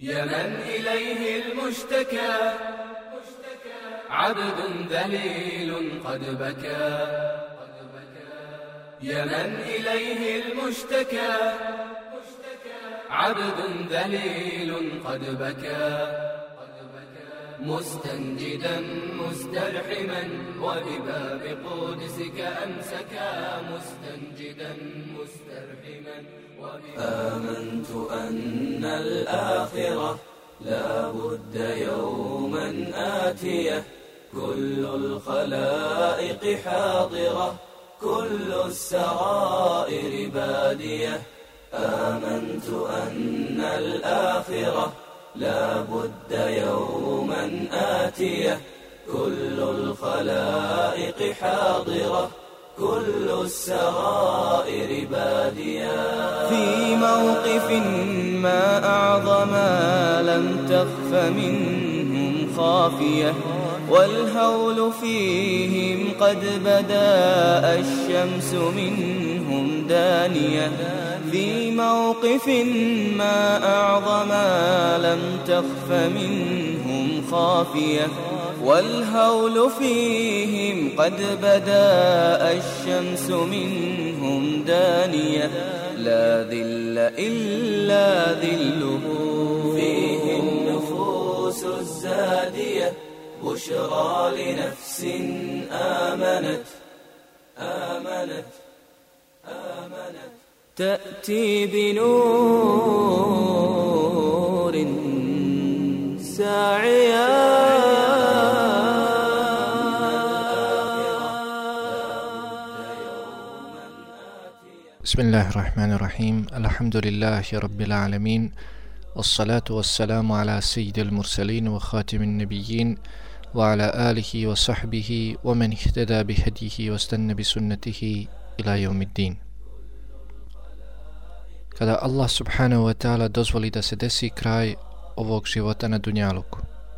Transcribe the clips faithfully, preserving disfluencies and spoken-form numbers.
يا من إليه المشتكى عبد ذليل قد بكى يا من إليه المشتكى عبد ذليل قد بكى مستنجدا مسترحما وبباب قدسك أمسكا مستنجدا مسترحما آمنت أن الآخرة لا بد يوما آتية كل الخلائق حاضرة كل السرائر بادية آمنت أن الآخرة لا بد يوما آتية كل الخلائق حاضرة كل السرائر بادية في موقف ما أعظم لم تخف منهم خافية والهول فيهم قد بدا الشمس منهم دانية في موقف ما أعظم لم تخف منهم خافية والهول فيهم قد بدا الشمس منهم دانية لا ذل إلا ذله فيه النفوس الزادية بشرى لنفس آمنت آمنت آمنت تأتي بنور ساعيا بسم الله الرحمن الرحيم الحمد لله رب العالمين والصلاة والسلام على سيد المرسلين وخاتم النبيين وعلى آله وصحبه ومن اهتدى بهديه واستنى بسنته إلى يوم الدين. Kada Allah subhanahu wa ta'ala dozvoli da se desi kraj ovog života na dunjaluku,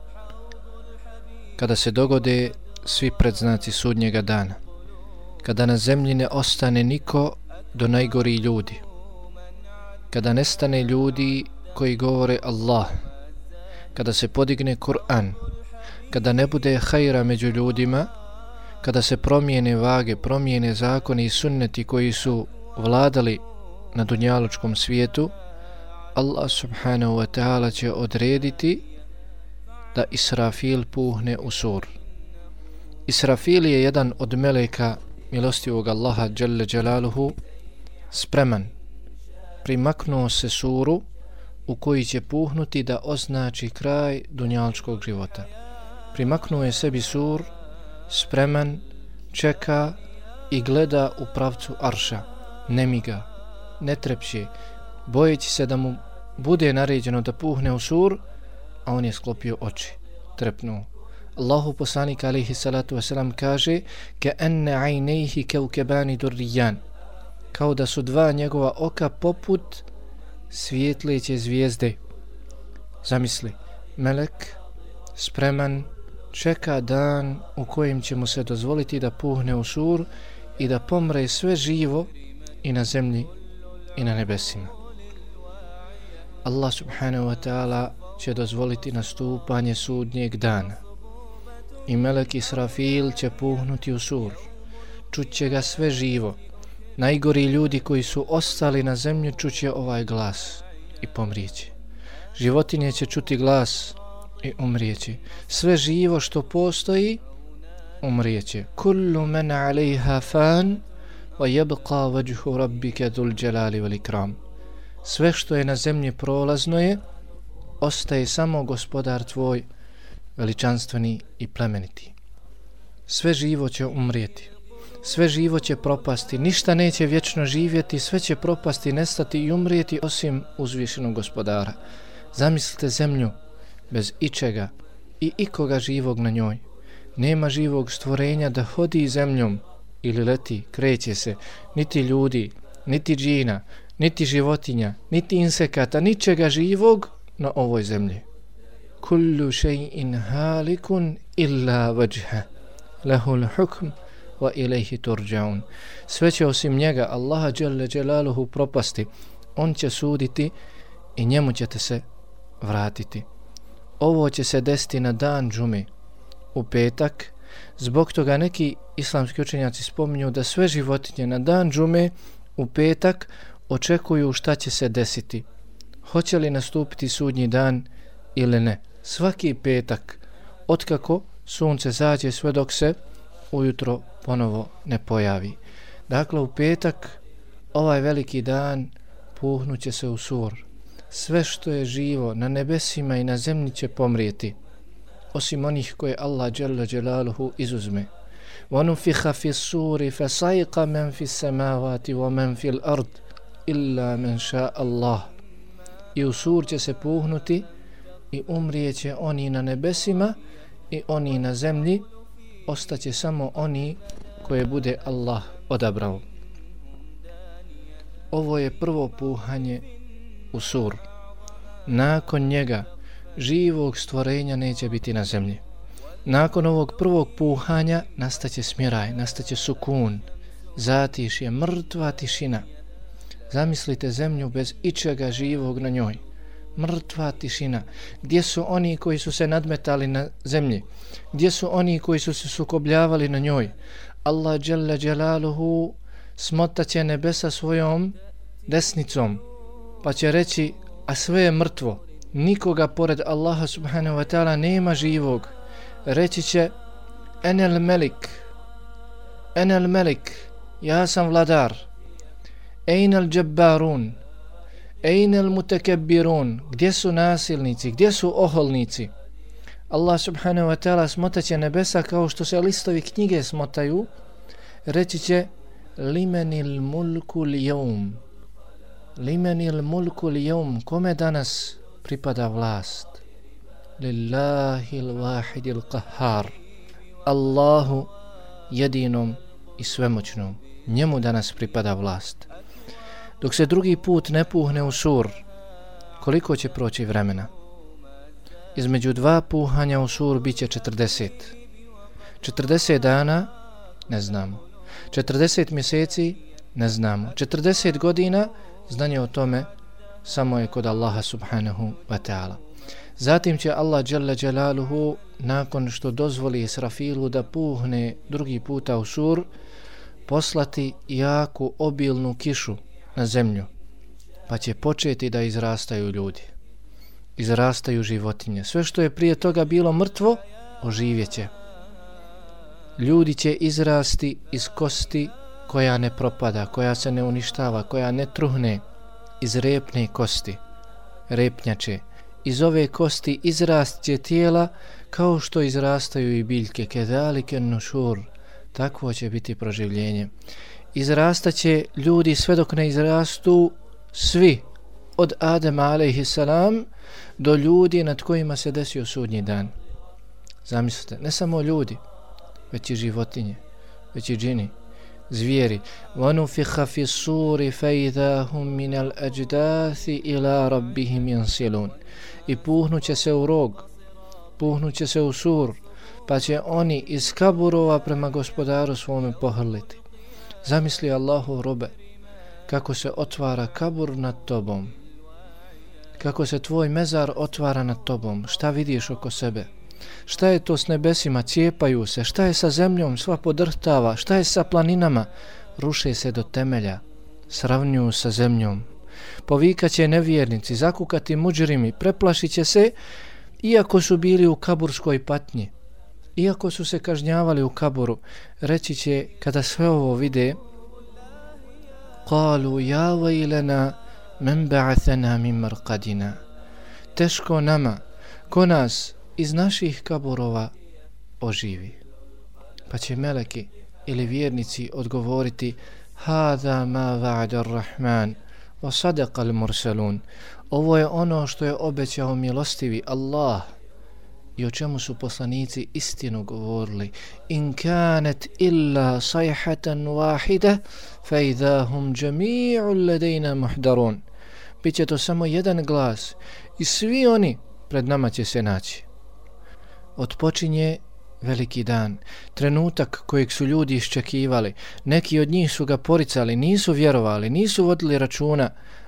kada se dogode svi predznaci sudnjega dana, kada na zemlji ne ostane niko do najgoriji ljudi, kada nestane ljudi koji govore Allah, kada se podigne Kur'an, kada ne bude hajra među ljudima, kada se promijene vage, promijene zakoni i sunneti koji su vladali na dunjalučkom svijetu, Allah subhanahu wa ta'ala će odrediti da Israfil puhne u sur. Israfil je jedan od meleka milostivog Allaha dželle dželaluhu, spreman, primaknuo se suru u koji će puhnuti da označi kraj dunjalučkog života. Primaknuo je sebi sur, spreman, čeka i gleda u pravcu arša, ne miga, ne trepće, bojeći se da mu bude naređeno da puhne u sur, a on je sklopio oči, trepnuo. Allahu poslanik alejhi salatu vesselam kaže: "Ka anna aynayhi kawkabani durriyan", kao da su dva njegova oka poput svijetleće zvijezde. Zamisli, melek spreman čeka dan u kojem će mu se dozvoliti da puhne u sur i da pomre sve živo i na zemlji i na nebesima. Allah subhanahu wa ta'ala će dozvoliti nastupanje sudnjeg dana i melek Israfil će puhnuti u sur. Čuće ga sve živo. Najgori ljudi koji su ostali na zemlji čuće ovaj glas i pomrijeće. Životinje će čuti glas i umrijeće. Sve živo što postoji umrijeće. Kullu man alejha fan wa yabqa wajhu rabbika dhul jalali wal ikram. Sve što je na zemlji prolazno je, ostaje samo gospodar tvoj veličanstveni i plemeniti. Sve živo će umrijeti, sve živo će propasti, ništa neće vječno živjeti, sve će propasti, nestati i umrijeti osim uzvišenog gospodara. Zamislite zemlju bez ičega i ikoga živog na njoj. Nema živog stvorenja da hodi zemljom ili leti, kreće se, niti ljudi, niti džina, niti životinja, niti insekata, ničega živog na ovoj zemlji. Kullu shay'in halikun illa wajha lahul hukm wa ilayhi turja'un. Sve će osim njega, Allaha dželle dželaluhu, propasti. On će suditi i njemu ćete se vratiti. Ovo će se desiti na dan džume, u petak. Zbog toga neki islamski učenjaci spominju da sve životinje na dan džume u petak očekuju šta će se desiti. Hoće li nastupiti sudnji dan ili ne. Svaki petak, otkako sunce zađe sve dok se ujutro ponovo ne pojavi. Dakle, u petak, ovaj veliki dan, puhnuće se u sur. Sve što je živo na nebesima i na zemlji će pomrijeti, osim onih koje Allah dželle dželaluhu izuzme. وَنُفِخَ فِي السُّورِ فَصَعِقَ مَنْ فِي السَّمَاوَاتِ وَمَنْ فِي الْأَرْضِ إِلَّا مَنْ شَاءَ اللَّهُ. I u sur će se puhnuti i umrijeće oni na nebesima i oni na zemlji, ostaće samo oni koje bude Allah odabrao. Ovo je prvo puhanje u sur. Nakon njega živog stvorenja neće biti na zemlji. Nakon ovog prvog puhanja nastaće smiraj, nastaće sukun, zatišje, mrtva tišina. Zamislite zemlju bez ičega živog na njoj. Mrtva tišina. Gdje su oni koji su se nadmetali na zemlji? Gdje su oni koji su se sukobljavali na njoj? Allah dželle dželaluhu smotaće nebesa svojom desnicom, pa će reći, a sve je mrtvo. Nikoga pored Allaha subhanahu wa ta'ala nema živog. Reći će, enel melik, enel melik, ja sam vladar. Ejnel džabbarun, ejnel mutekebbirun, gdje su nasilnici, gdje su oholnici? Allah subhanahu wa ta'ala smotaće nebesa kao što se listovi knjige smotaju. Reći će, limenil mulku lijevum, limenil mulku lijevum, kome danas pripada vlast? Lillahil wahidil qahhar, Allahu jedinom i svemoćnom, njemu danas pripada vlast. Dok se drugi put ne puhne u sur, koliko će proći vremena? Između dva puhanja u sur bit će četrdeset. četrdeset dana, ne znamo. četrdeset mjeseci, ne znamo. četrdeset godina, znanje o tome samo je kod Allaha subhanahu wa ta'ala. Zatim će Allah dželle dželaluhu, nakon što dozvoli Israfilu da puhne drugi puta u sur, poslati jaku obilnu kišu na zemlju, pa će početi da izrastaju ljudi, izrastaju životinje. Sve što je prije toga bilo mrtvo, oživjeće. Ljudi će izrasti iz kosti koja ne propada, koja se ne uništava, koja ne truhne, iz repne kosti, repnjače. Iz ove kosti izrast će tijela kao što izrastaju i biljke. Kedalike nušur, takvo će biti proživljenje. Izrastaće ljudi sve dok ne izrastu svi, od Adema alejhissalam do ljudi nad kojima se desio sudnji dan. Zamislite, ne samo ljudi, već i životinje, već i džini, zvijeri. وَنُفِخَ فِي السُّورِ فَإِذَا هُمْ مِنَ الْأَجْدَاثِ إِلَىٰ رَبِّهِمْ يَنْسِلُونَ. I puhnuće se u rog, puhnuće se u sur, pa će oni iz kaburova prema gospodaru svome pohrliti. Zamisli Allahu robe, kako se otvara kabur nad tobom, kako se tvoj mezar otvara nad tobom, šta vidiš oko sebe, šta je to s nebesima, cijepaju se, šta je sa zemljom, sva podrhtava, šta je sa planinama, ruše se do temelja, sravnjuju sa zemljom. Povikaće nevjernici, zakukati muđrimi, preplašit će se, iako su bili u kaburskoj patnji, iako su se kažnjavali u kaburu. Reći će, kada sve ovo vide, qalu ja vajlana men ba'athana min marqadina, teško nama, ko nas iz naših kaburova oživi. Pa će meleki ili vjernici odgovoriti, hada ma va'ada ar-Rahman wa sadaqa al-mursalun, ovo je ono što je obećao milostivi Allah i o čemu su poslanici istinu govorili. In kanet illa sayhatan wahida fa idha hum jami'un ladayna muhdarun. Biće to samo jedan glas i svi oni pred nama će se naći. Otpočinje veliki dan, trenutak kojeg su ljudi iščekivali. Neki od njih su ga poricali, nisu vjerovali, nisu vodili računa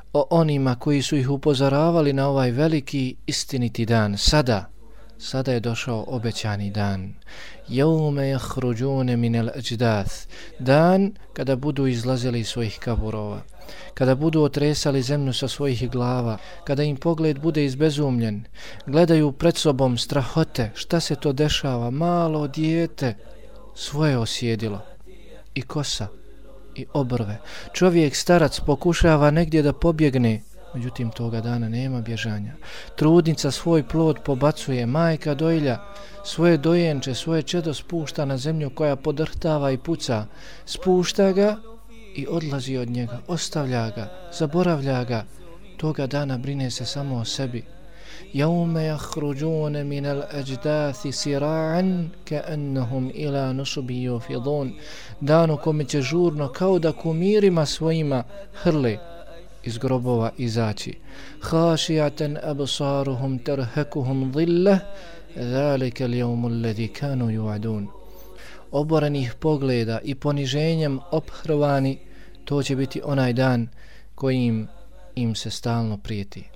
o onima koji su ih upozoravali na ovaj veliki istiniti dan. Sada, sada je došao obećani dan. Jaume jahruđune minel ađdath. Dan kada budu izlazili iz svojih kaburova, kada budu otresali zemlju sa svojih glava, kada im pogled bude izbezumljen, gledaju pred sobom strahote, šta se to dešava, malo dijete svoje osjedilo, i kosa, i obrve. Čovjek starac pokušava negdje da pobjegne, međutim toga dana nema bježanja. Trudnica svoj plod pobacuje, majka dojlja svoje dojenče, svoje čedo spušta na zemlju koja podrhtava i puca, spušta ga i odlazi od njega, ostavlja ga, zaboravlja ga. Toga dana brine se samo o sebi. Jaume jahruđune minel ađdathi sira'an ka'annahum ila nusubi yufidun. Dan u kome će žurno kao da kumirima svojima hrle iz grobova izaći. Hašijatan absaruhum terhekuhum dhillah, zalika al-yawmu alladhi kanu yu'adun. Oborenih pogleda i poniženjem ophrvani, to će biti onaj dan kojim im se stalno prijeti.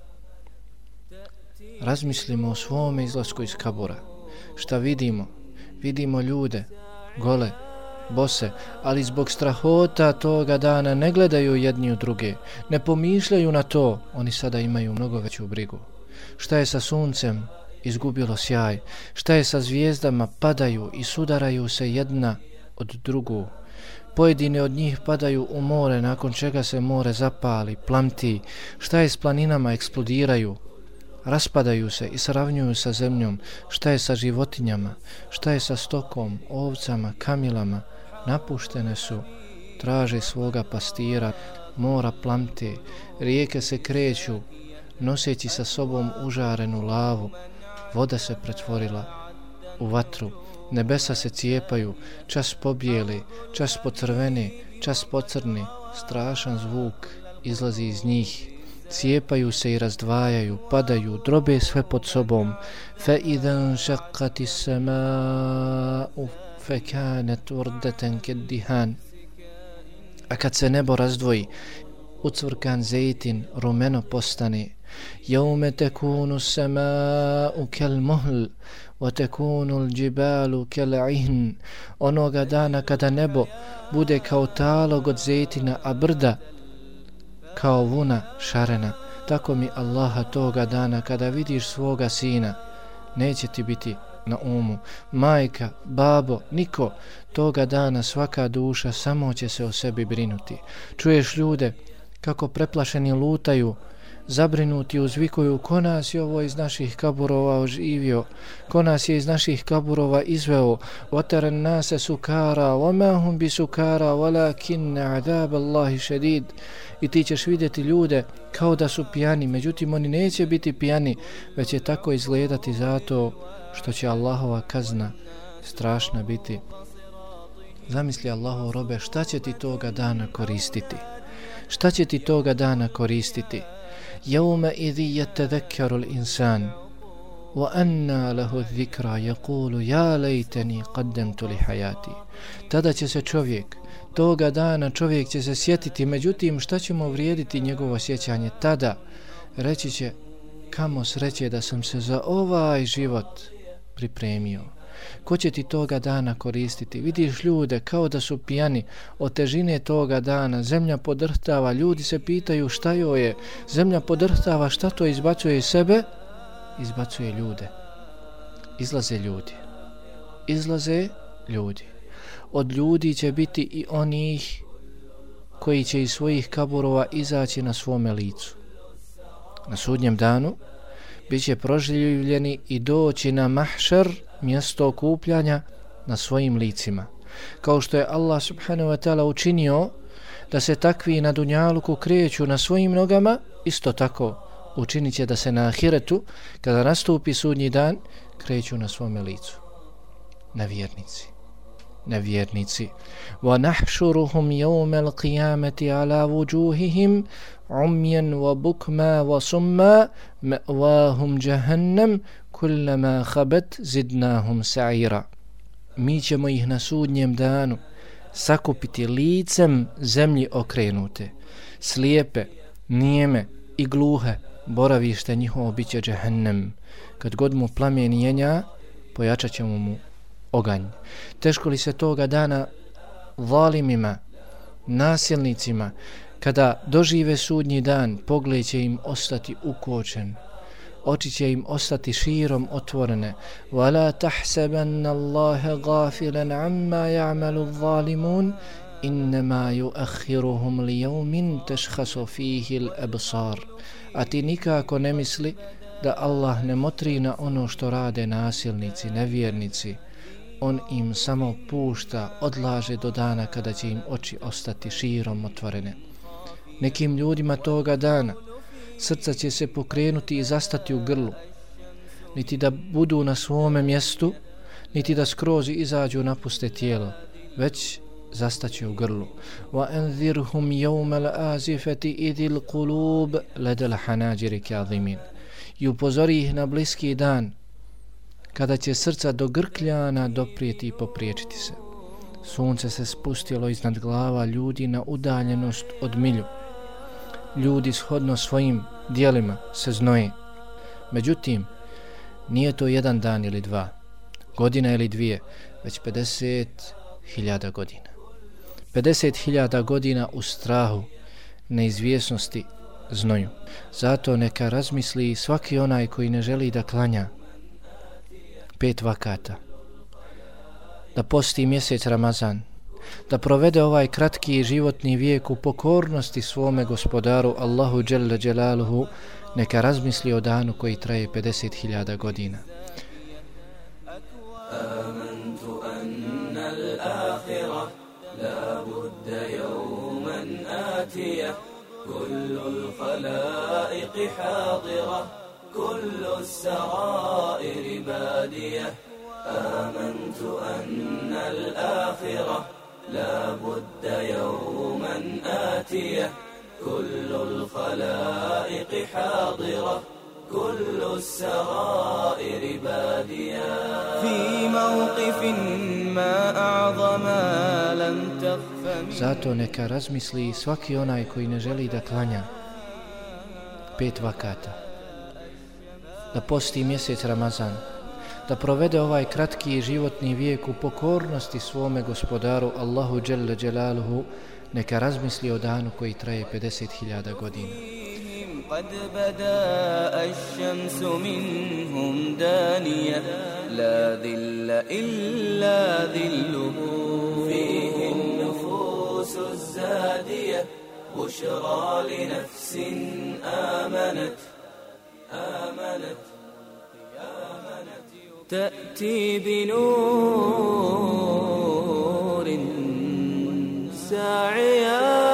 Razmislimo o svome izlasku iz kabura. Šta vidimo? Vidimo ljude, gole, bose, ali zbog strahota toga dana ne gledaju jedni u druge, ne pomišljaju na to, oni sada imaju mnogo veću brigu. Šta je sa suncem? Izgubilo sjaj. Šta je sa zvijezdama? Padaju i sudaraju se jedna od drugu. Pojedine od njih padaju u more, nakon čega se more zapali, plamti. Šta je s planinama? Eksplodiraju. Raspadaju se i sravnjuju sa zemljom. Šta je sa životinjama? Šta je sa stokom, ovcama, kamilama? Napuštene su, traže svoga pastira, mora plamte, rijeke se kreću, noseći sa sobom užarenu lavu. Voda se pretvorila u vatru, nebesa se cijepaju, čas pobijeli, čas pocrveni, čas pocrni, strašan zvuk izlazi iz njih. Cijepaju se i razdvajaju, padaju, drobe sve pod sobom. Fa idan šaqqati sama'u fa kanat wardatan kaddihan. A kad se nebo razdvoji, ucvrkan zejtin rumeno postane. Jaume tekunu sama'u kal muhl wa tekunu l'đibalu kal ihn. Onoga dana kada nebo bude kao talog od zejtina, a brda kao vuna šarena. Tako mi Allaha toga dana kada vidiš svoga sina, neće ti biti na umu majka, babo, niko. Toga dana svaka duša samo će se o sebi brinuti. Čuješ ljude kako preplašeni lutaju, zabrinuti uzvikuju: ko nas je ovo iz naših kaburova oživio, ko nas je iz naših kaburova izveo. Watara nase sukara wama hum bisukara walakin azab Allahi šedid. I ti ćeš vidjeti ljude kao da su pijani, međutim oni neće biti pijani, već će tako izgledati zato što će Allahova kazna strašna biti. Zamisli Allahov robe, šta će ti toga dana koristiti? Šta će ti toga dana koristiti? Jaume idhi yatadhakkaru l-insan wa anna lahu dhikra yaqulu ja lejteni qaddamtu li hayati. Tada će se čovjek, toga dana čovjek će se sjetiti, međutim šta će mu vrijediti njegovo sjećanje? Tada reći će: kamo sreće da sam se za ovaj život pripremio. Ko će ti toga dana koristiti? Vidiš ljude kao da su pijani od težine toga dana. Zemlja podrhtava, ljudi se pitaju šta joj je. Zemlja podrhtava, šta to izbacuje iz sebe? Izbacuje ljude. Izlaze ljudi. Izlaze ljudi. Od ljudi će biti i onih koji će iz svojih kaburova izaći na svome licu. Na sudnjem danu bit će proživljeni i doći na mahšar, mjesto okupljanja, na svojim licima. Kao što je Allah subhanahu wa ta'ala učinio da se takvi na dunjaluku kreću na svojim nogama, isto tako učinit će da se na ahiretu, kada nastupi sudnji dan, kreću na svome licu. Nevjernici. Nevjernici. وَنَحْشُرُهُمْ يَوْمَ الْقِيَامَةِ عَلَى وُجُوهِهِمْ عُمْيًا وَبُكْمًا وَصُمًّا مَأْوَاهُمْ جَهَنَّمْ كُلَّمَا خَبَتْ زِدْنَاهُمْ سَعِيرًا. Mi ćemo ih na sudnjem danu sakupiti licem zemlji okrenute, slijepe, nijeme i gluhe, boravište njihovo bit će džehennem. Kad god mu plamen jenja, pojačat ćemo mu oganj. Teško li se toga dana zalimima, nasilnicima, kada dožive sudnji dan, pogled će im ostati ukočen, oči će im ostati širom otvorene. وَلَا تَحْسَبَنَّ اللَّهَ غَافِلًا عَمَّا يَعْمَلُ الظَّالِمُونَ إِنَّمَا يُؤَخِّرُهُمْ لِيَوْمٍ تَشْخَصُ فِيهِ الْأَبْصَارِ. A ti nikako ne misli da Allah ne motri na ono što rade nasilnici, nevjernici. On im samo pušta, odlaže do dana kada će im oči ostati širom otvorene. Nekim ljudima toga dana srca će se pokrenuti i zastati u grlu, niti da budu na svome mjestu, niti da skroz izađu napuste tijelo, već zastaće u grlu. وَأَنذِرْهُمْ يَوْمَ الْآزِفَةِ إِذِ الْقُلُوبِ لَدَ الْحَنَاجِرِ كَاظِمِينَ. I upozori ih na bliski dan, kada će srca do grkljana doprijeti i popriječiti se. Sunce se spustilo iznad glava ljudi na udaljenost od milju. Ljudi shodno svojim dijelima se znoje. Međutim, nije to jedan dan ili dva, godina ili dvije, već pedeset hiljada godina. pedeset hiljada godina u strahu, neizvjesnosti, znoju. Zato neka razmisli svaki onaj koji ne želi da klanja pet vakata, da posti mjesec Ramazan, da provede ovaj kratki životni vijek u pokornosti svome gospodaru Allahu dželle dželaluhu, neka razmisli o danu koji traje pedeset hiljada godina. Amantu anna al-akhirah la budda yawman atiyah kullu al-khalaiq hadirah kullu as-sarair badiyah. Amantu anna al-akhirah لا بد يوما آتية كل الخلائق حاضرة كل السرائر بادية في موقف ما أعظم لم تخف. Zato neka razmisli svaki onaj koji ne želi da klanja pet vakata, da posti mjesec Ramazan, da provede ovaj kratki životni vijek u pokornosti svome gospodaru Allahu dželle dželaluhu, neka razmisli o danu koji traje pedeset hiljada godina. قد بدا الشمس منهم دانية لا ذل إلا ذله فيه النفوس الزادية بشرى لنفس آمنت آمنت تأتي بنور ساعيا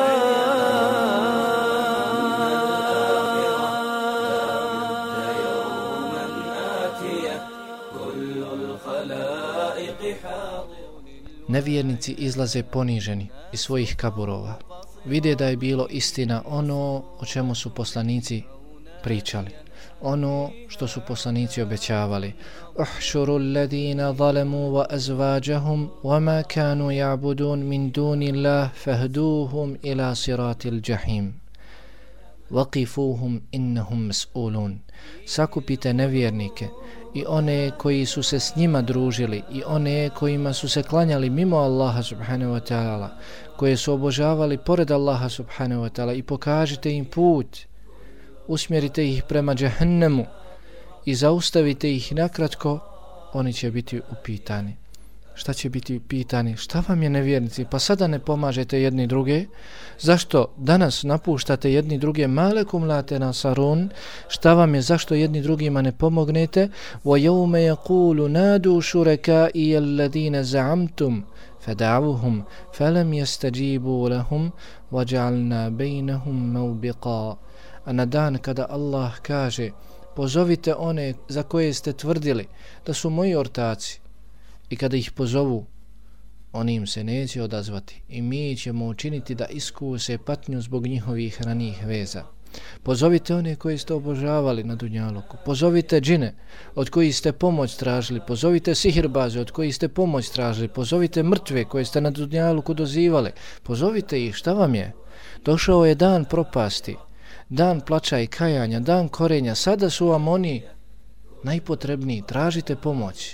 Nevjernici izlaze poniženi iz svojih kaburova. Vide da je bilo istina ono o čemu su poslanici pričali, ono što su poslanici obećavali. Uhšuru alladhina zalamu wa azvađahum wa ma kanu ya'budun min duni Allah fahduhum ila siratil jahim waqifuhum innahum mas'ulun. Sakupite nevjernike i one koji su se s njima družili i one kojima su se klanjali mimo Allaha subhanahu wa ta'ala, koje su obožavali pored Allaha subhanahu wa ta'ala, i pokažite im put, usmjerite ih prema džehennemu i zaustavite ih nakratko, oni će biti upitani. Šta će biti upitani? Šta vam je, nevjernici? Pa sada ne pomažete jedni druge? Zašto danas napuštate jedni druge? Malekum la tenasarun. Šta vam je? Zašto jedni drugima ne pomognete? Wa yawma yaqulu nadu shuraka'i alladhina za'amtum fada'uhum falam yastajibu lahum waja'alna bainahum mawbiqa. A na dan kada Allah kaže: pozovite one za koje ste tvrdili da su moji ortaci, i kada ih pozovu, oni im se neće odazvati i mi ćemo učiniti da iskuse patnju zbog njihovih ranijih veza. Pozovite one koje ste obožavali na dunjaluku, pozovite džine od kojih ste pomoć tražili, pozovite sihirbaze od kojih ste pomoć tražili, pozovite mrtve koje ste na dunjaluku dozivali, pozovite ih. Šta vam je? Došao je dan propasti, dan plača i kajanja, dan korenja, sada su vam oni najpotrebniji, tražite pomoć.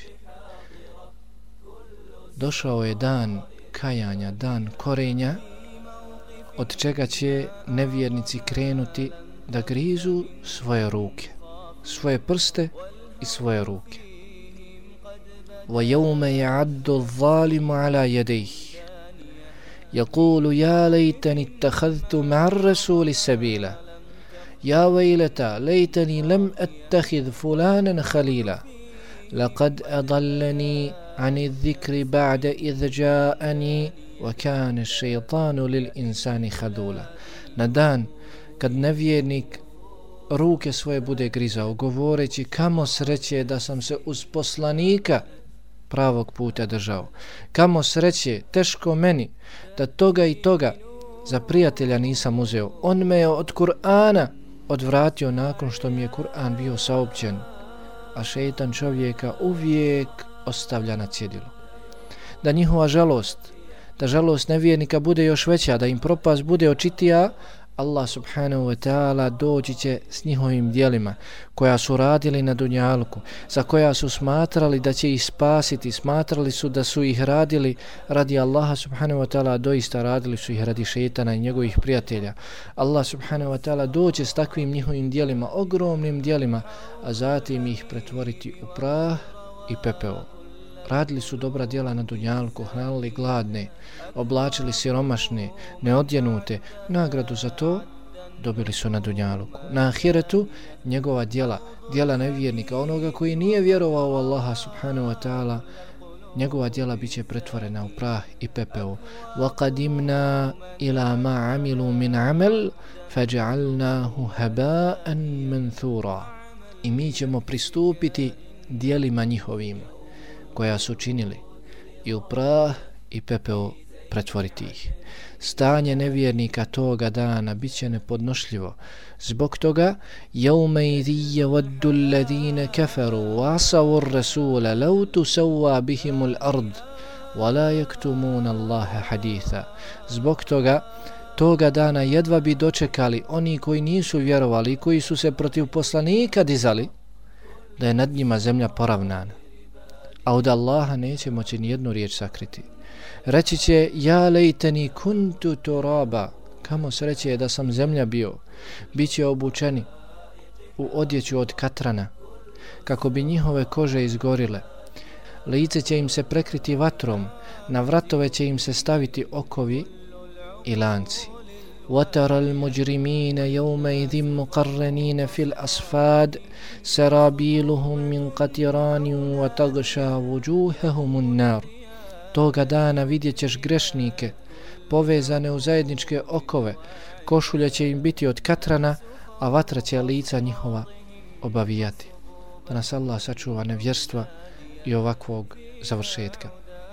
Došao je dan kajanja, dan korenja, od čega će nevjernici krenuti da grizu svoje ruke, svoje prste i svoje ruke. وَيَوْمَ يَعَدُّ الظَّالِمُ عَلَى يَدَيْهِ يَقُولُ يَا لَيْتَنِ اتَّخَذْتُ مَعَ الرَّسُولِ سَبِيلًا يَا وَيْلَتَى لَيْتَنِي لَمْ أَتَّخِذْ فُلَانًا خَلِيلًا لَقَدْ أَضَلَّنِي عَنِ الذِّكْرِ بَعْدَ إِذْ جَاءَنِي وَكَانَ الشَّيْطَانُ لِلْإِنسَانِ خَذُولًا. Na dan kad nevjernik ruke svoje bude grizao, govoreći kamo sreće da sam se uz poslanika pravog puta držao. Kamo sreće, teško meni da toga i toga za prijatelja nisam uzeo. On me je od Kur'ana odvratio nakon što mi je Kur'an bio saopćen. A šeitan čovjeka uvijek ostavlja na cjedilu. Da njihova žalost, da žalost nevjernika bude još veća, da im propast bude očitija, Allah subhanahu wa ta'ala doći će s njihovim djelima koja su radili na dunjalku, za koja su smatrali da će ih spasiti, smatrali su da su ih radili radi Allaha subhanahu wa ta'ala, doista radili su ih radi šejtana i njegovih prijatelja. Allah subhanahu wa ta'ala doći s takvim njihovim djelima, ogromnim djelima, a zatim ih pretvoriti u prah i pepeo. Radili su dobra djela na dunjalku, hranili gladne, oblačili siromašne, neodjenute. Nagradu za to dobili su na dunjaluku. Na ahiretu njegova djela, djela nevjernika, onoga koji nije vjerovao u Allaha subhanahu wa ta'ala, njegova djela bit će pretvorena u prah i pepeo. وَقَدِمْنَا إِلَى مَا عَمِلُوا مِنْ عَمَلْ فَجَعَلْنَاهُ هَبَاءً مَنْثُورًا. I mi ćemo pristupiti djelima njihovim koja su činili i u prah i pepeo pretvoriti ih. Stanje nevjernika toga dana bit će nepodnošljivo. Zbog toga يَوْمَيْذِ يَوَدُّ الَّذِينَ كَفَرُوا وَعَصَوُا الرَّسُولَ لَوْ تُسَوَّى بِهِمُ الْأَرْضِ وَلَا يَكْتُمُونَ اللَّهَ حَدِيثًا. Zbog toga toga dana jedva bi dočekali oni koji nisu vjerovali i koji su se protiv poslanika dizali da je nad njima zemlja poravnana, a od Allaha neće moći ni jednu riječ sakriti. Reći će ja lejteni kuntu turaba, kamo sreće da sam zemlja bio. Biće obučeni u odjeću od katrana kako bi njihove kože izgorile. Lice će im se prekriti vatrom, na vratove će im se staviti okovi i lanci. وَتَرَى الْمُجْرِمِينَ يَوْمَئِذٍ مُقَرَّنِينَ فِي الْأَصْفَادِ سَرَابِيلُهُمْ مِنْ قَطِرَانٍ وَتَغْشَى وُجُوهَهُمُ النَّارُ. Toga dana vidjet ćeš grešnike povezane u zajedničke okove, košulje će im biti od katrana, a vatra će lica njihova obavijati. Da nas Allah sačuva nevjerstva i ovakvog završetka.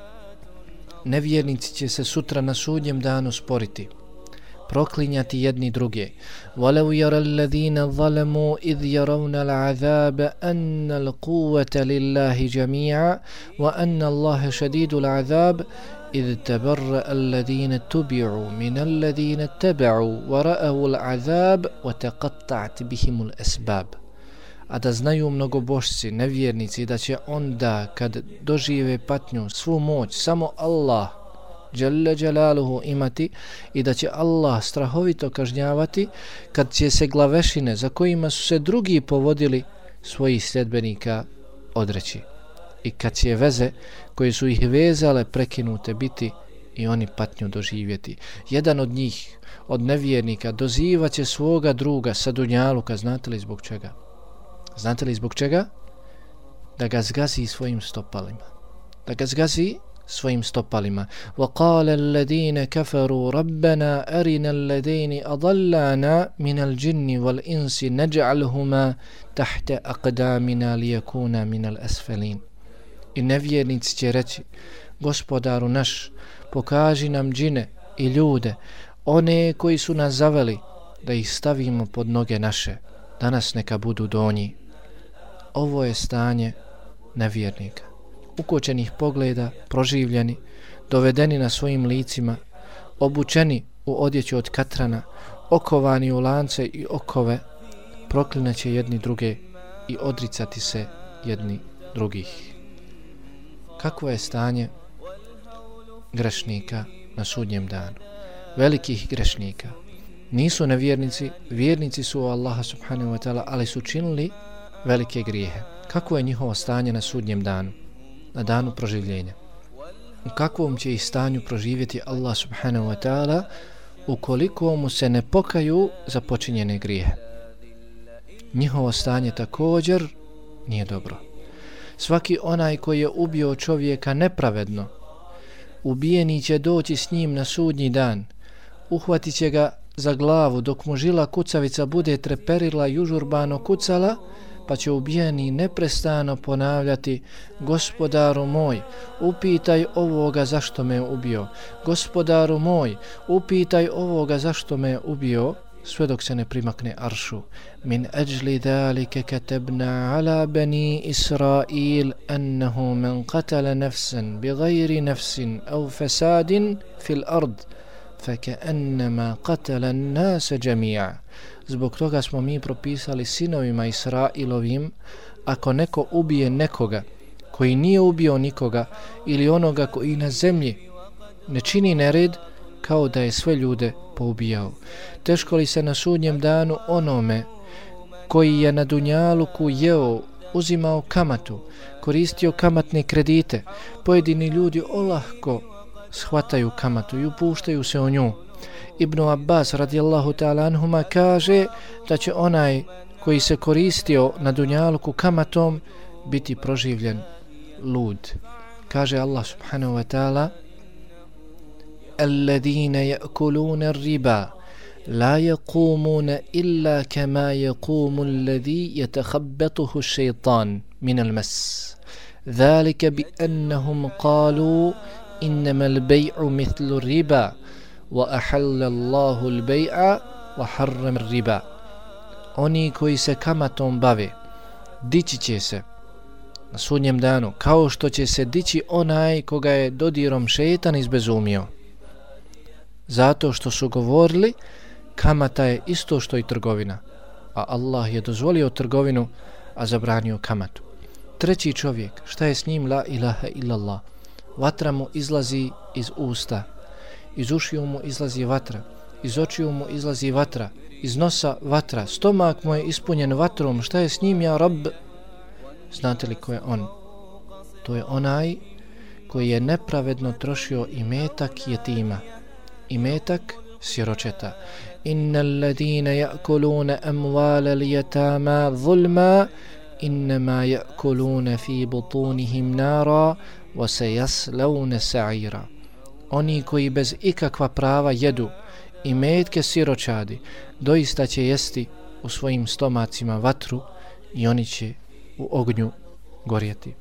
Nevjernici će se sutra na sudnjem danu sporiti, proklinjati jedni druge. وَلَوْ يَرَ الَّذِينَ ظَلَمُوا إِذْ يَرَوْنَ الْعَذَابَ أَنَّ الْقُوَّةَ لِلَّهِ جَمِيعًا وَأَنَّ اللَّهَ شَدِيدُ الْعَذَابِ إِذْ تَبَرَّأَ الَّذِينَ اتُّبِعُوا مِنَ الَّذِينَ اتَّبَعُوا وَرَأَوُا الْعَذَابَ وَتَقَطَّعَتْ بِهِمُ الْأَسْبَابِ. A da znaju mnogobošci, nevjernici, da će onda kad dožive patnju svu moć samo Allah Jalla Jalaluhu imati i da će Allah strahovito kažnjavati kad će se glavešine za kojima su se drugi povodili svojih sljedbenika odreći i kad će veze koje su ih vezale prekinute biti i oni patnju doživjeti. Jedan od njih, od nevjernika, dozivaće svoga druga sa dunjaluka. Znate li zbog čega? Znate li zbog čega? Da ga zgazi svojim stopalima. Da ga zgazi svojim stopalima. وَقَالَ الَّذِينَ كَفَرُوا رَبَّنَا أَرِنَا الَّذِينِ أَضَلَّانَا مِنَ الْجِنِّ وَالْإِنسِ نَجْعَلْهُمَا تَحْتَ أَقْدَامِنَا لِيَكُونَ مِنَ الْأَسْفَلِينَ. I nevjernici će reći, Gospodaru naš, pokaži nam džine i ljude, one koji su nas zaveli, da ih stavimo pod noge naše, danas neka budu donji. Ovo je stanje nevjernika. Ukočenih pogleda, proživljeni, dovedeni na svojim licima, obučeni u odjeću od katrana, okovani u lance i okove, proklinjaće jedni druge i odricati se jedni drugih. Kakvo je stanje grešnika na sudnjem danu? Velikih grešnika. Nisu nevjernici, vjernici su u Allaha subhanahu wa ta'ala, ali su činili velike grijehe. Kakvo je njihovo stanje na sudnjem danu, na danu proživljenja? U kakvom će ih stanju proživjeti Allah subhanahu wa ta'ala ukoliko mu se ne pokaju za počinjene grijehe? Njihovo stanje također nije dobro. Svaki onaj koji je ubio čovjeka nepravedno, ubijeni će doći s njim na sudnji dan, uhvatit će ga za glavu dok mu žila kucavica bude treperila i užurbano kucala, pa će ubijeni neprestano ponavljati: Gospodaru moj, upitaj ovoga zašto me je ubio. Gospodaru moj, upitaj ovoga zašto me je ubio, sve dok se ne primakne aršu. Min ajli dhalike katebna ala bani Israil annahu man qatala nafsan bi gajri nafsin au fasadin fil ard فَكَأَنَّمَا قَتَلَ النَّاسَ جَمِيعًا. Zbog toga smo mi propisali sinovima Israilovim, ako neko ubije nekoga koji nije ubio nikoga ili onoga koji na zemlji ne čini nered, kao da je sve ljude poubijao. Teško li se na sudnjem danu onome koji je na dunjaluku jeo, uzimao kamatu, koristio kamatne kredite? Pojedini ljudi olahko shvataju kamatu i upuštaju se u nju. Ibn Abbas radijallahu ta'ala anhuma kaže da će onaj koji se koristio na dunjaluku kamatom biti proživljen lud. Kaže Allah subhanahu wa ta'ala: alladine ya'kuluna ar-riba la yaqumuna illa kama yaqumu alladhi yatakhabbathu ash-shaytan min al-mas. Dhalika bi annahum qalu innama al-bay'u mithlu ar-riba wa ahalla Allahu al-bay'a wa harrama ar-riba. Oni koji se kamatom bave dići će se na sudnjem danu kao što će se dići onaj koga je dodirom šejtan izbezumio, zato što su govorili kamata je isto što i trgovina, a Allah je dozvolio trgovinu, a zabranio kamatu. Treći čovjek, šta je s njim? La ilaha illallah. Vatra mu izlazi iz usta, iz ušiju mu izlazi vatra, iz očiju mu izlazi vatra, iz nosa vatra, stomak mu je ispunjen vatrom. Šta je s njim, ja Rab? Znate li ko je on? To je onaj koji je nepravedno trošio imetak jetima, imetak siročeta. Innal ladina ya'kuluna amwala al-yatama zulma innama ya'kuluna fi butunihim nara wa sayaslawna sa'ira. Oni koji bez ikakva prava jedu imetke siročadi, doista će jesti u svojim stomacima vatru i oni će u ognju gorjeti.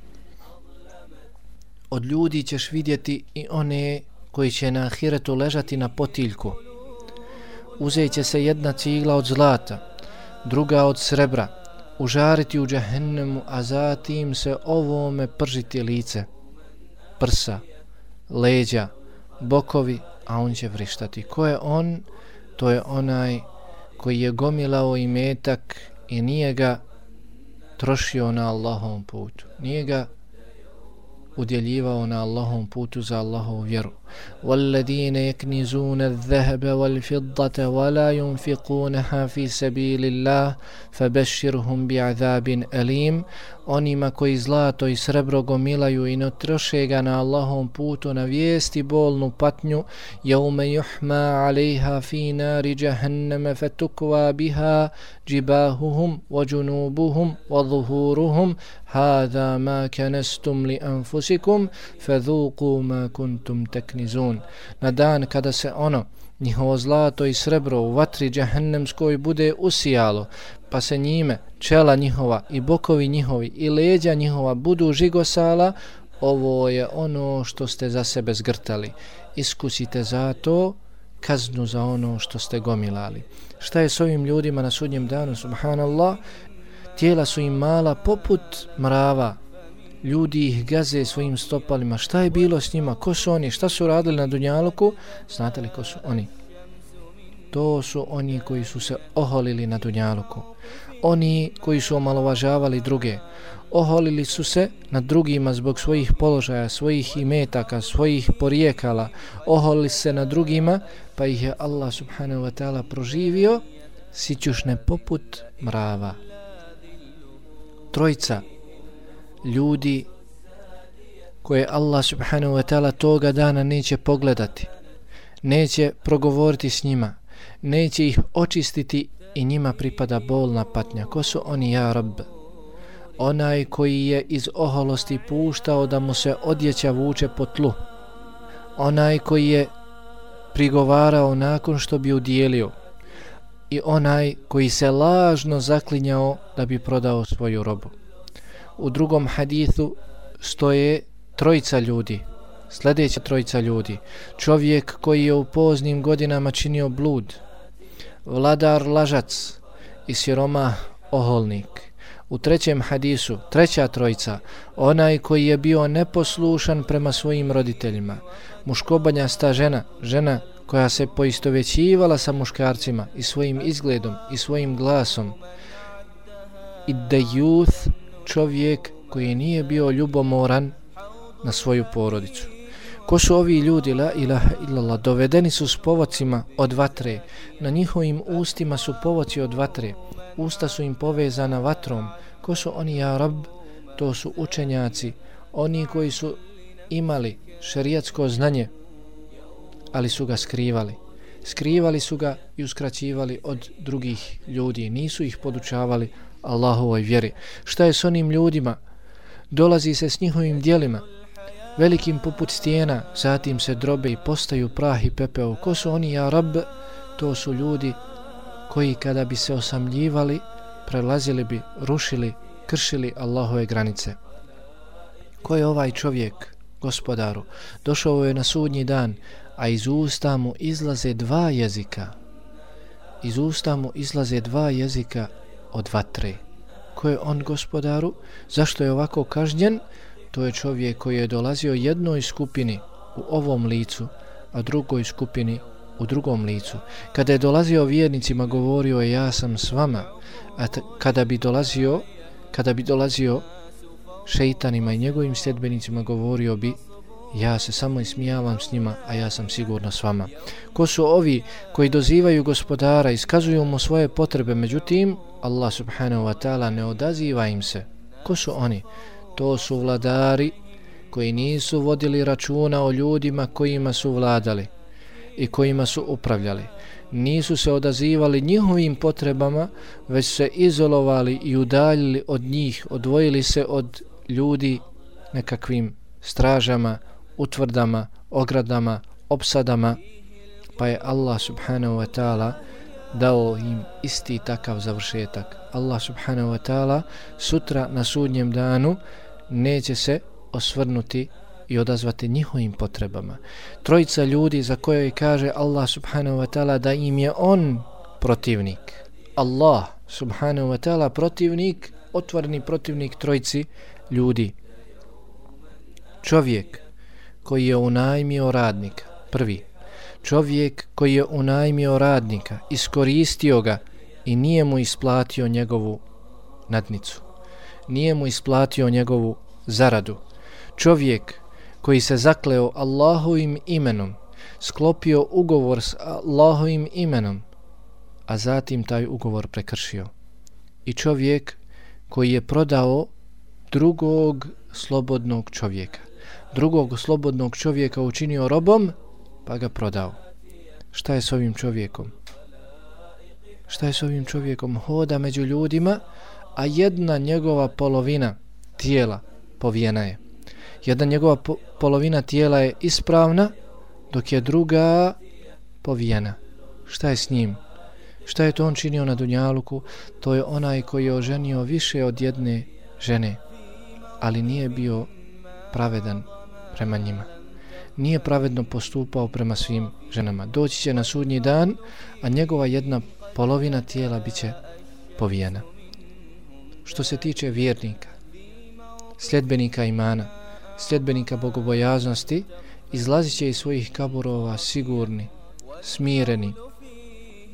Od ljudi ćeš vidjeti i one koji će na ahiretu ležati na potiljku. Uzet će se jedna cigla od zlata, druga od srebra, užariti u džahennemu, a zatim se ovome pržiti lice, prsa, leđa, bokovi, a on će vrištati. Ko je on? To je onaj koji je gomilao imetak i nije ga trošio na Allahovom putu, nije ga udjeljivao na Allahovom putu za Allahovu vjeru. وَالَّذِينَ يَكْنِزُونَ الذَّهَبَ وَالْفِضَّةَ وَلَا يُنْفِقُونَهَا فِي سَبِيلِ اللَّهِ فَبَشِّرْهُمْ بِعَذَابٍ أَلِيمٍ. Onima koji zlato i srebro gomilaju i ne troše ga na Allahovom putu, na vijesti bolnu patnju. يَوْمَ يُحْمَا عَلَيْهَا فِي نَارِ جَهَنَّمَ فَتُكْوَى بِهَا جِبَاهُهُمْ وَجُنُوبُهُمْ وَظُهُورُهُمْ هَذَا مَا كَنَزْتُمْ لِأَنفُسِكُمْ فَذُوقُوا مَا كُنْتُمْ تَكْنِزُونَ. Na dan kada se ono, njihovo zlato i srebro u vatri džahennemskoj bude usijalo, pa se njime čela njihova i bokovi njihovi i leđa njihova budu žigosala, ovo je ono što ste za sebe zgrtali. Iskusite za to kaznu za ono što ste gomilali. Šta je s ovim ljudima na sudnjem danu? Subhanallah, tijela su im mala poput mrava, ljudi ih gaze svojim stopalima. Šta je bilo s njima? Ko su oni? Šta su radili na dunjaluku? Znate li ko su oni? to su oni koji su se oholili na dunjaluku. Oni koji su omalovažavali druge, oholili su se nad drugima zbog svojih položaja, svojih imetaka, svojih porijekala, oholili se nad drugima, pa ih je Allah subhanahu wa ta'ala proživio sićušne poput mrava. Trojica ljudi koje Allah subhanahu wa ta'ala toga dana neće pogledati, neće progovoriti s njima, neće ih očistiti i njima pripada bolna patnja. Ko su oni, ja Rabb? Onaj koji je iz oholosti puštao da mu se odjeća vuče po tlu, onaj koji je prigovarao nakon što bi udjelio i onaj koji se lažno zaklinjao da bi prodao svoju robu. U drugom hadithu stoje trojica ljudi, sljedeća trojica ljudi: čovjek koji je u poznim godinama činio blud, vladar lažac i siromah oholnik. U trećem hadisu, treća trojica, onaj koji je bio neposlušan prema svojim roditeljima, muškobanjasta žena, žena koja se poistovjećivala sa muškarcima i svojim izgledom i svojim glasom, i dejuth, čovjek koji nije bio ljubomoran na svoju porodicu. Ko su ovi ljudi, la ilaha illallah? Dovedeni su s povocima od vatre, na njihovim ustima su povoci od vatre, usta su im povezana vatrom. Ko su oni, ja Rab? To su učenjaci, oni koji su imali šerijatsko znanje, ali su ga skrivali. Skrivali su ga i uskraćivali od drugih ljudi, nisu ih podučavali Allahovoj vjeri. Šta je s onim ljudima? Dolazi se s njihovim djelima, velikim poput stijena, zatim se drobe i postaju prah i pepeo. Ko su oni, ja Rab? To su ljudi koji kada bi se osamljivali, prelazili bi, rušili, kršili Allahove granice. Ko je ovaj čovjek, gospodaru? Došao je na sudnji dan, a iz usta mu izlaze dva jezika. Iz usta mu izlaze dva jezika od vatre. Ko je on, gospodaru? Zašto je ovako kažnjen? To je čovjek koji je dolazio jednoj skupini u ovom licu, a drugoj skupini u drugom licu. Kada je dolazio vjernicima, govorio je: ja sam s vama. A t- kada bi dolazio, kada bi dolazio šeitanima i njegovim sljedbenicima, govorio bi: ja se samo ismijavam s njima, a ja sam sigurno s vama. Ko su ovi koji dozivaju gospodara, iskazuju mu svoje potrebe, međutim Allah subhanahu wa ta'ala ne odaziva im se? Ko su oni? To su vladari koji nisu vodili računa o ljudima kojima su vladali i kojima su upravljali. Nisu se odazivali njihovim potrebama, već se izolovali i udaljili od njih, odvojili se od ljudi nekakvim stražama, utvrdama, ogradama, opsadama, pa je Allah subhanahu wa ta'ala dao im isti takav završetak. Allah subhanahu wa ta'ala sutra na sudnjem danu neće se osvrnuti i odazvati njihovim potrebama. Trojica ljudi za koje kaže Allah subhanahu wa ta'ala da im je on protivnik. Allah subhanahu wa ta'ala protivnik, otvoreni protivnik trojici ljudi. Čovjek koji je unajmio radnika, prvi. Čovjek koji je unajmio radnika, iskoristio ga i nije mu isplatio njegovu nadnicu. Nije mu isplatio njegovu zaradu. Čovjek koji se zakleo Allahovim imenom, sklopio ugovor s Allahovim imenom, a zatim taj ugovor prekršio. I čovjek koji je prodao drugog slobodnog čovjeka. Drugog slobodnog čovjeka učinio robom, pa ga prodao. Šta je s ovim čovjekom? Šta je s ovim čovjekom? Hoda među ljudima, a jedna njegova polovina tijela povijena je. Jedna njegova po- polovina tijela je ispravna, dok je druga povijena. Šta je s njim? Šta je to on činio na dunjaluku? To je onaj koji je oženio više od jedne žene, ali nije bio pravedan prema njima. Nije pravedno postupao prema svim ženama. Doći će na sudnji dan, a njegova jedna polovina tijela bit će povijena. Što se tiče vjernika, sljedbenika imana, sljedbenika bogobojaznosti, izlazit će iz svojih kaburova sigurni, smireni,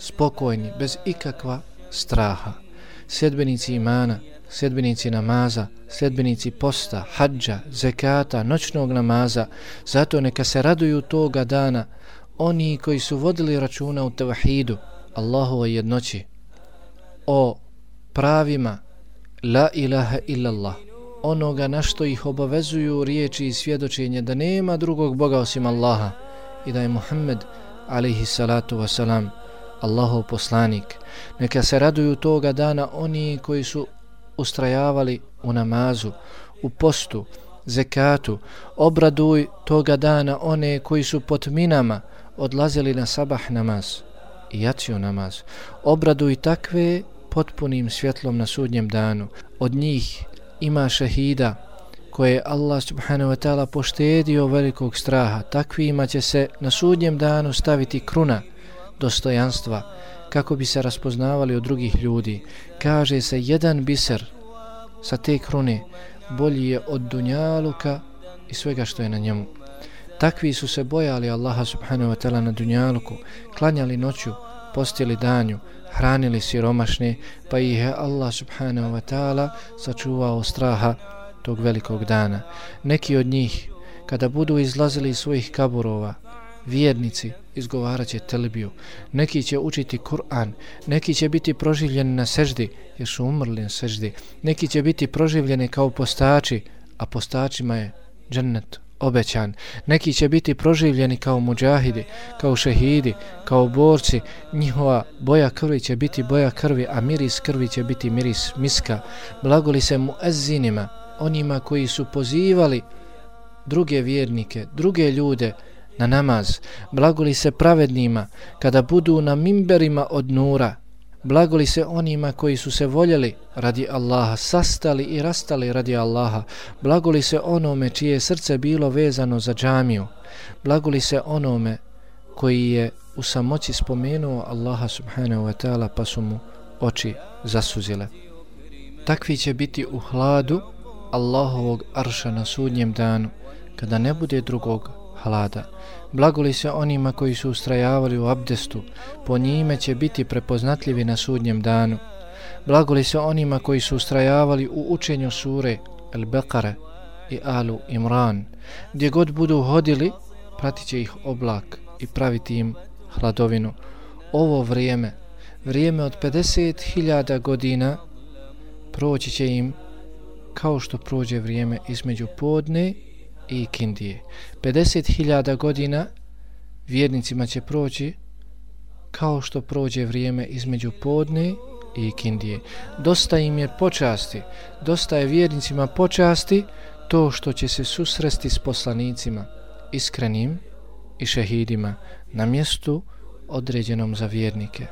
spokojni, bez ikakva straha. Sljedbenici imana, sljedbenici namaza, sljedbenici posta, hadža, zekata, noćnog namaza, zato neka se raduju toga dana oni koji su vodili računa u tevhidu, Allahovoj jednoći, o pravima la ilaha illallah, onoga na što ih obavezuju riječi i svjedočenje da nema drugog Boga osim Allaha i da je Muhammed alaihi salatu wasalam Allahov poslanik. Neka se raduju toga dana oni koji su ustrajavali u namazu, u postu, zekatu. Obraduj toga dana one koji su pod minama odlazili na sabah namaz i jaciju namaz. Obraduj takve potpunim svjetlom na sudnjem danu. Od njih ima šehida koje je Allah subhanahu wa ta'ala poštedio velikog straha. Takvima će se na sudnjem danu staviti kruna dostojanstva kako bi se raspoznavali od drugih ljudi. Kaže se, jedan biser sa te krune bolji je od dunjaluka i svega što je na njemu. Takvi su se bojali Allaha subhanahu wa ta'ala na dunjaluku, klanjali noću, postili danju, hranili siromašne, pa ih je Allah subhanahu wa ta'ala sačuvao straha tog velikog dana. Neki od njih, kada budu izlazili iz svojih kaburova, vjernici izgovarat će telbiju, neki će učiti Kur'an, neki će biti proživljeni na seždi jer su umrli na seždi, neki će biti proživljeni kao postači, a postačima je džennet obećan, neki će biti proživljeni kao muđahidi, kao šehidi, kao borci, njihova boja krvi će biti boja krvi, a miris krvi će biti miris miska. Blagoli se muezzinima, onima koji su pozivali druge vjernike, druge ljude na namaz. Blagoli se pravednima kada budu na mimberima od nura. Blagoli se onima koji su se voljeli radi Allaha, sastali i rastali radi Allaha. Blagoli se onome čije srce bilo vezano za džamiju. Blagoli se onome koji je u samoći spomenuo Allaha subhanahu wa ta'ala pa su mu oči zasuzile. Takvi će biti u hladu Allahovog arša na sudnjem danu kada ne bude drugog hlada. Blagoli se onima koji su ustrajavali u abdestu, po njime će biti prepoznatljivi na sudnjem danu. Blagoli se onima koji su ustrajavali u učenju sure Al-Baqara i Alu Imran. Gdje god budu hodili, pratit će ih oblak i praviti im hladovinu. Ovo vrijeme, vrijeme od pedeset hiljada godina, proći će im kao što prođe vrijeme između podne i ikindije. pedeset hiljada godina vjernicima će proći kao što prođe vrijeme između podne i ikindije. Dosta im je počasti, dosta je vjernicima počasti to što će se susresti s poslanicima, iskrenim i šehidima na mjestu određenom za vjernike.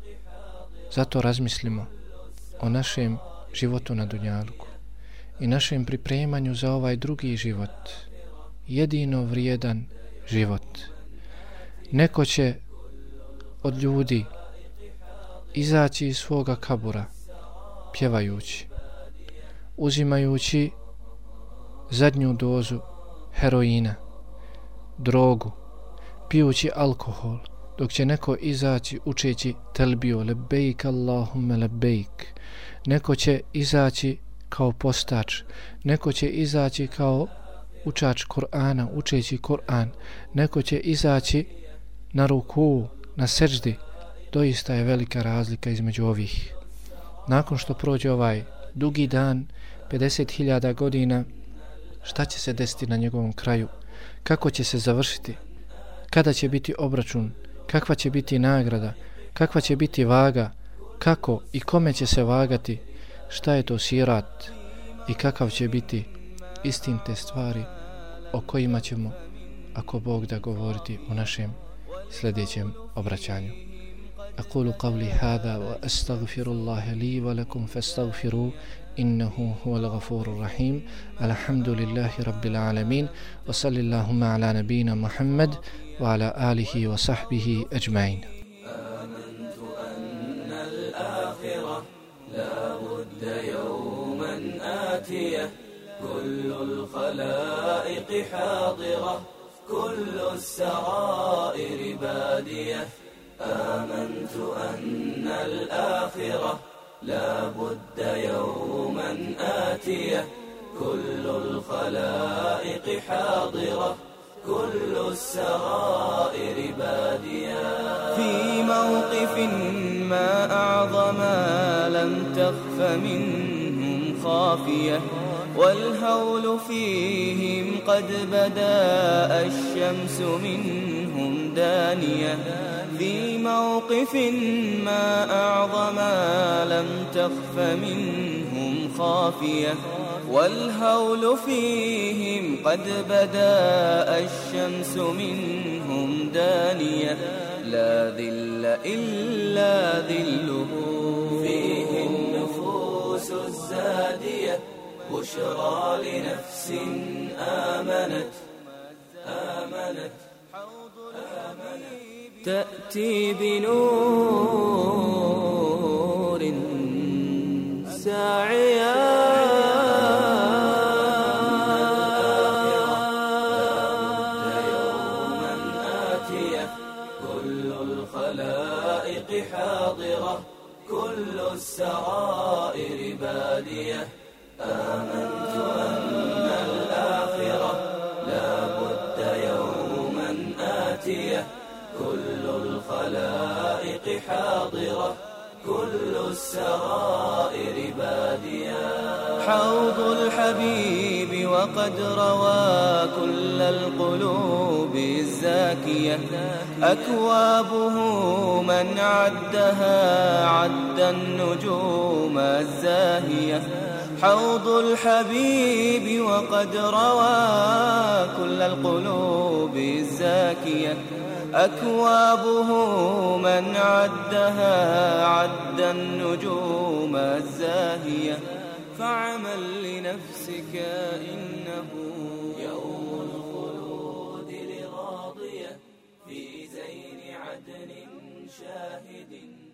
Zato razmislimo o našem životu na dunjaluku i našem pripremanju za ovaj drugi život, jedino vrijedan život. Neko će od ljudi izaći iz svoga kabura pjevajući, uzimajući zadnju dozu heroina, drogu, pijući alkohol, dok će neko izaći učeći telbiju lebejk Allahumme lebejk. Neko će izaći kao postač, neko će izaći kao učač Kur'ana, učeći Kur'an, neko će izaći na ruku, na seždi. Doista je velika razlika između ovih. Nakon što prođe ovaj dugi dan, pedeset hiljada godina, šta će se desiti na njegovom kraju? Kako će se završiti? Kada će biti obračun? Kakva će biti nagrada? Kakva će biti vaga? Kako i kome će se vagati? Šta je to sirat? I kakav će biti istinite stvari o kojima ćemo, ako Bog da, govoriti u našem sljedećem obraćanju. أقول قولي هذا وأستغفر الله لي ولكم فاستغفروه إنه هو الغفور الرحيم. الحمد لله رب العالمين وصلى اللهم على نبينا محمد وعلى آله وصحبه أجمعين. آمنت أن الآخرة لا بد يوما آتية كل الخلائق حاضرة كل السرائر بادية آمنت أن الآخرة لا بد يوما آتية كل الخلائق حاضرة كل السرائر بادية في موقف ما أعظم لم تخف منهم خافية والهول فيهم قد بدا الشمس منهم دانية في موقف ما أعظم لم تخف منهم خافية والهول فيهم قد بدا الشمس منهم دانية لا ذل إلا ذله فيه النفوس الزادية بشرى لنفس آمنت آمنت تأتي بنور ساعيا كل الخلائق حاضرة كل السرائر بادية آمنت أن الآخرة لا بد يوما آتية كل الخلائق حاضرة كل السرائر بادية حوض الحبيب وقد روى كل القلوب الزاكية أكوابه من عدها عد النجوم الزاهية حوض الحبيب وقد روى كل القلوب الزاكية أكوابه من عدها عد النجوم الزاهية فاعمل لنفسك إنه يوم الخلود لراضية في زين عدن شاهد